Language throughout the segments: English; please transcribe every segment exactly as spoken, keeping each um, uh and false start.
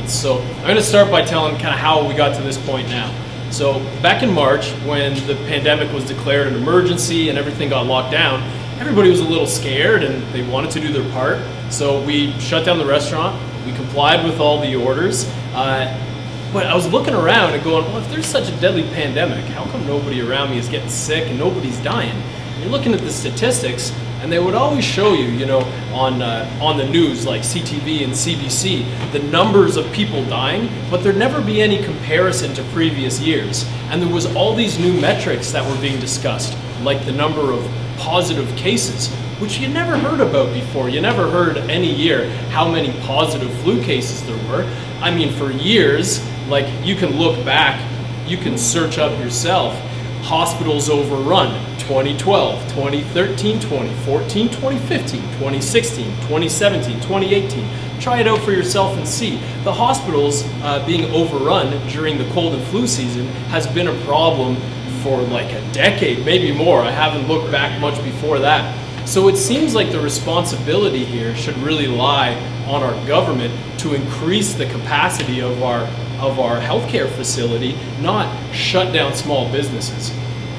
disobedience. So I'm going to start by telling kind of how we got to this point now. So back in March, when the pandemic was declared an emergency and everything got locked down, everybody was a little scared and they wanted to do their part. So we shut down the restaurant, we complied with all the orders, uh, but I was looking around and going, well, if there's such a deadly pandemic, how come nobody around me is getting sick and nobody's dying? And you're looking at the statistics, and they would always show you, you know, on uh, on the news like C T V and C B C, the numbers of people dying, but there'd never be any comparison to previous years. And there was all these new metrics that were being discussed, like the number of positive cases, which you never heard about before. You never heard any year how many positive flu cases there were. I mean, for years, like you can look back, you can search up yourself, hospitals overrun, twenty twelve, twenty thirteen, twenty fourteen, twenty fifteen, twenty sixteen, twenty seventeen, twenty eighteen. Try it out for yourself and see. The hospitals uh, being overrun during the cold and flu season has been a problem for like a decade, maybe more. I haven't looked back much before that. So it seems like the responsibility here should really lie on our government to increase the capacity of our of our healthcare facility, not shut down small businesses.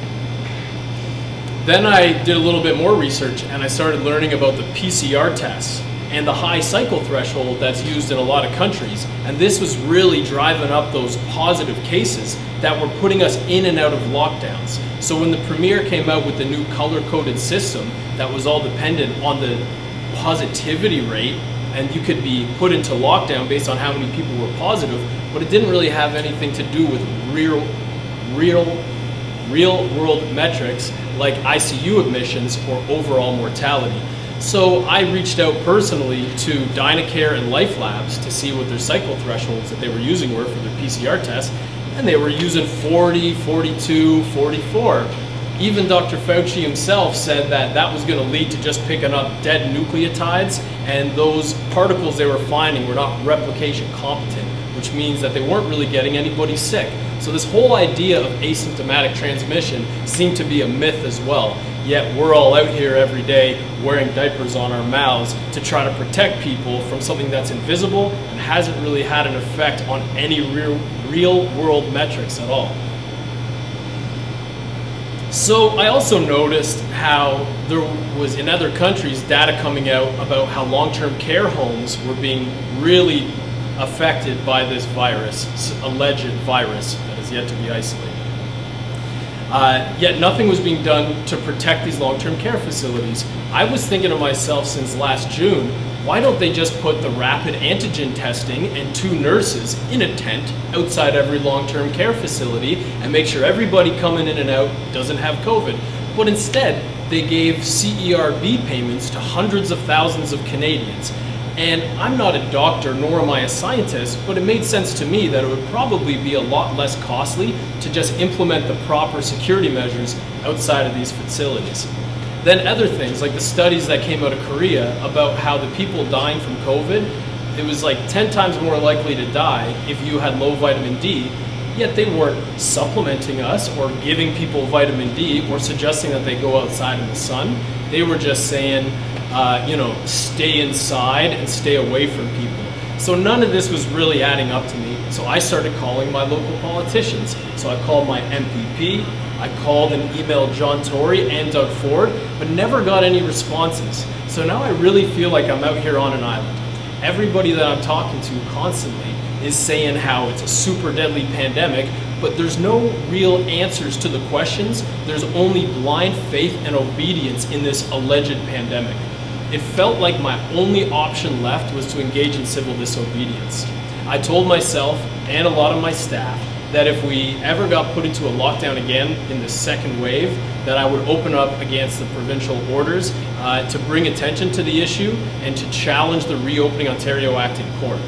Then I did a little bit more research and I started learning about the P C R tests and the high cycle threshold that's used in a lot of countries. And this was really driving up those positive cases that were putting us in and out of lockdowns. So when the Premier came out with the new color-coded system that was all dependent on the positivity rate, and you could be put into lockdown based on how many people were positive, but it didn't really have anything to do with real, real, real world metrics like I C U admissions or overall mortality. So I reached out personally to Dynacare and Life Labs to see what their cycle thresholds that they were using were for their P C R tests, and they were using forty, forty-two, forty-four. Even Doctor Fauci himself said that that was going to lead to just picking up dead nucleotides, and those particles they were finding were not replication competent, which means that they weren't really getting anybody sick. So this whole idea of asymptomatic transmission seemed to be a myth as well. Yet we're all out here every day wearing diapers on our mouths to try to protect people from something that's invisible and hasn't really had an effect on any real, real world metrics at all. So I also noticed how there was in other countries data coming out about how long-term care homes were being really affected by this virus, this alleged virus that is yet to be isolated. Uh, yet nothing was being done to protect these long-term care facilities. I was thinking to myself since last June, why don't they just put the rapid antigen testing and two nurses in a tent outside every long-term care facility and make sure everybody coming in and out doesn't have COVID? But instead, they gave C E R B payments to hundreds of thousands of Canadians. And I'm not a doctor, nor am I a scientist, but it made sense to me that it would probably be a lot less costly to just implement the proper security measures outside of these facilities. Then other things, like the studies that came out of Korea about how the people dying from COVID, it was like ten times more likely to die if you had low vitamin D, yet they weren't supplementing us or giving people vitamin D or suggesting that they go outside in the sun. They were just saying, Uh, you know, stay inside and stay away from people. So none of this was really adding up to me. So I started calling my local politicians. So I called my M P P, I called and emailed John Tory and Doug Ford, but never got any responses. So now I really feel like I'm out here on an island. Everybody that I'm talking to constantly is saying how it's a super deadly pandemic, but there's no real answers to the questions. There's only blind faith and obedience in this alleged pandemic. It felt like my only option left was to engage in civil disobedience. I told myself and a lot of my staff that if we ever got put into a lockdown again in the second wave, that I would open up against the provincial orders uh, to bring attention to the issue and to challenge the Reopening Ontario Act in court.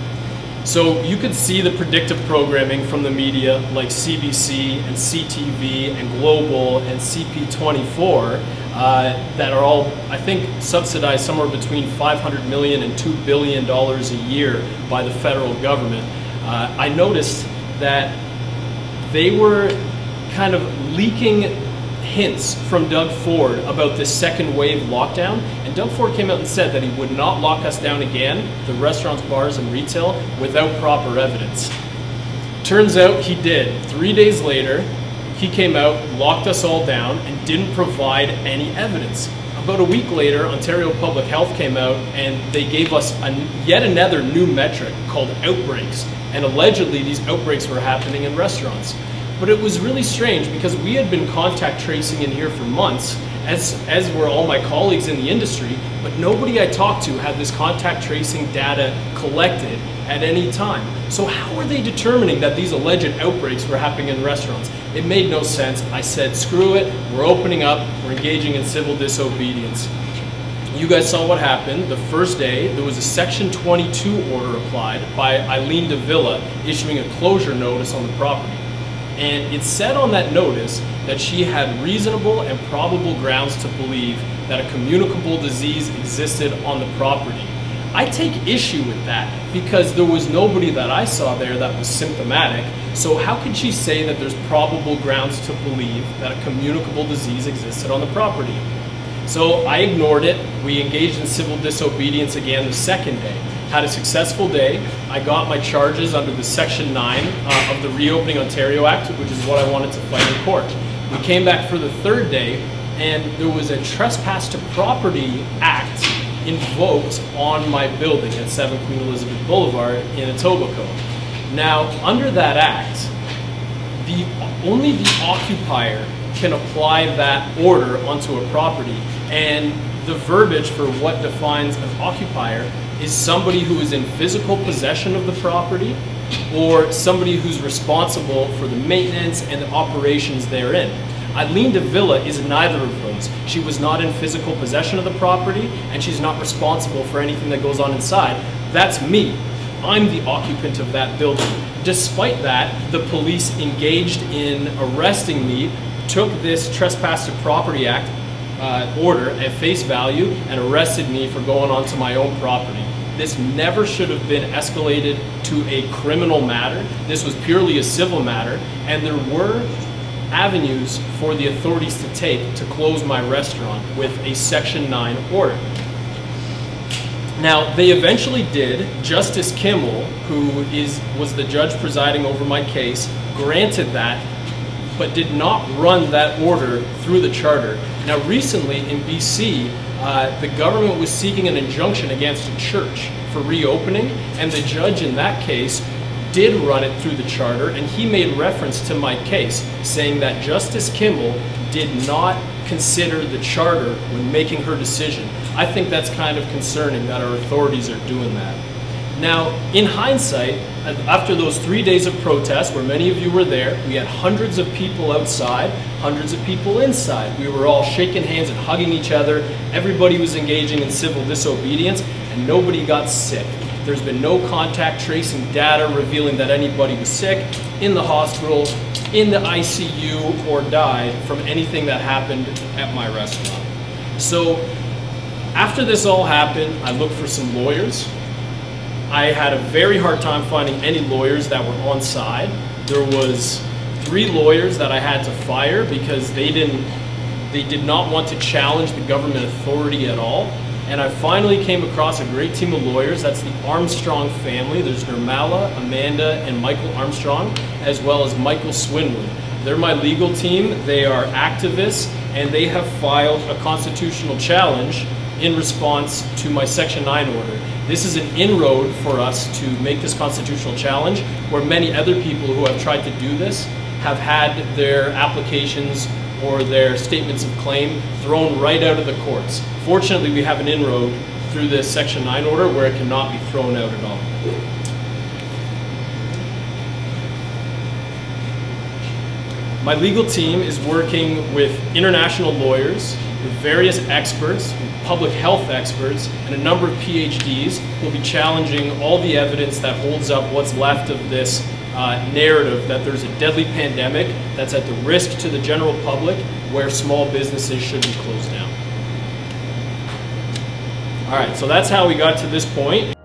So you could see the predictive programming from the media like C B C and C T V and Global and C P twenty-four uh, that are all, I think, subsidized somewhere between five hundred million dollars and two billion dollars a year by the federal government. Uh, I noticed that they were kind of leaking hints from Doug Ford about this second wave lockdown, and Doug Ford came out and said that he would not lock us down again, the restaurants, bars, and retail, without proper evidence. Turns out he did. Three days later, he came out, locked us all down, and didn't provide any evidence. About a week later, Ontario Public Health came out and they gave us a, yet another new metric called outbreaks. And allegedly these outbreaks were happening in restaurants. But it was really strange because we had been contact tracing in here for months, as, as were all my colleagues in the industry, but nobody I talked to had this contact tracing data collected at any time. So how were they determining that these alleged outbreaks were happening in restaurants? It made no sense. I said, screw it, we're opening up, we're engaging in civil disobedience. You guys saw what happened. The first day, there was a Section twenty-two order applied by Eileen Davila issuing a closure notice on the property. And it said on that notice that she had reasonable and probable grounds to believe that a communicable disease existed on the property. I take issue with that because there was nobody that I saw there that was symptomatic. So how could she say that there's probable grounds to believe that a communicable disease existed on the property? So I ignored it. We engaged in civil disobedience again the second day. Had a successful day. I got my charges under the Section nine uh, of the Reopening Ontario Act, which is what I wanted to fight in court. We came back for the third day, and there was a Trespass to Property Act invoked on my building at seven Queen Elizabeth Boulevard in Etobicoke. Now, under that act, the, only the occupier can apply that order onto a property, and the verbiage for what defines an occupier is somebody who is in physical possession of the property or somebody who's responsible for the maintenance and the operations therein. Eileen Davila is neither of those. She was not in physical possession of the property and she's not responsible for anything that goes on inside. That's me. I'm the occupant of that building. Despite that, the police engaged in arresting me, took this Trespass to Property Act uh, order at face value and arrested me for going onto my own property. This never should have been escalated to a criminal matter. This was purely a civil matter, and there were avenues for the authorities to take to close my restaurant with a Section nine order. Now, they eventually did. Justice Kimmel, who is, was the judge presiding over my case, granted that, but did not run that order through the charter. Now, recently in B C, uh, the government was seeking an injunction against a church for reopening, and the judge in that case did run it through the charter, and he made reference to my case, saying that Justice Kimmel did not consider the charter when making her decision. I think that's kind of concerning that our authorities are doing that. Now, in hindsight, after those three days of protest, where many of you were there, we had hundreds of people outside, hundreds of people inside. We were all shaking hands and hugging each other. Everybody was engaging in civil disobedience, and nobody got sick. There's been no contact tracing data revealing that anybody was sick, in the hospital, in the I C U, or died from anything that happened at my restaurant. So, after this all happened, I looked for some lawyers. I had a very hard time finding any lawyers that were on side. There was three lawyers that I had to fire because they didn't, they did not want to challenge the government authority at all. And I finally came across a great team of lawyers. That's the Armstrong family. There's Nirmala, Amanda, and Michael Armstrong, as well as Michael Swinwood. They're my legal team. They are activists, and they have filed a constitutional challenge in response to my Section nine order. This is an inroad for us to make this constitutional challenge, where many other people who have tried to do this have had their applications or their statements of claim thrown right out of the courts. Fortunately, we have an inroad through this Section nine order where it cannot be thrown out at all. My legal team is working with international lawyers, with various experts, public health experts, and a number of P H Ds who will be challenging all the evidence that holds up what's left of this uh, narrative that there's a deadly pandemic that's at the risk to the general public, where small businesses should be closed down. All right, so that's how we got to this point.